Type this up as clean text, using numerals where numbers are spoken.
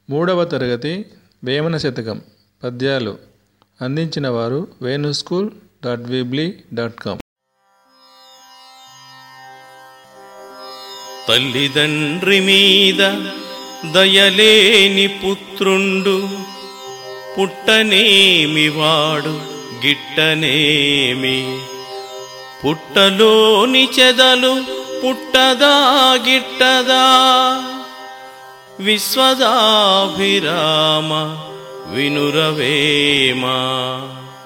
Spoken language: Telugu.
3వ తరగతి వేమన శతకం పద్యాలు అందించిన వారు venuschool.weebly.com. తల్లిదండ్రి మీద దయలేని పుత్రుండు పుట్టనేమి వాడు గిట్టనేమి, పుట్టలోని చెదలు పుట్టదా గిట్టదా, విశ్వదాభిరామ వినురవేమా.